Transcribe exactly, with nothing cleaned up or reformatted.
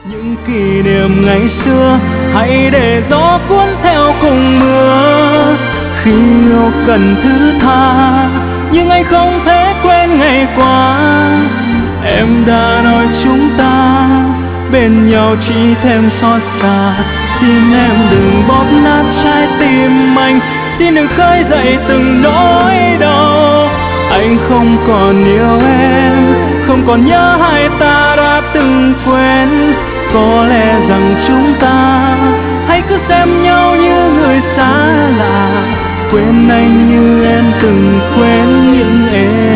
Những kỷ niệm ngày xưa hãy để gió cuốn theo cùng mưa. Khi yêu cần thứ tha, nhưng anh không thể quên ngày qua. Em đã nói chúng ta bên nhau chỉ thêm xót xa. Xin em đừng bóp nát trái tim anh, xin đừng khơi dậy từng nỗi đau. Anh không còn yêu em, không còn nhớ hai ta đã từng quen. Có lẽ rằng chúng ta hãy cứ xem nhau như người xa lạ, quên anh như em từng quên những em.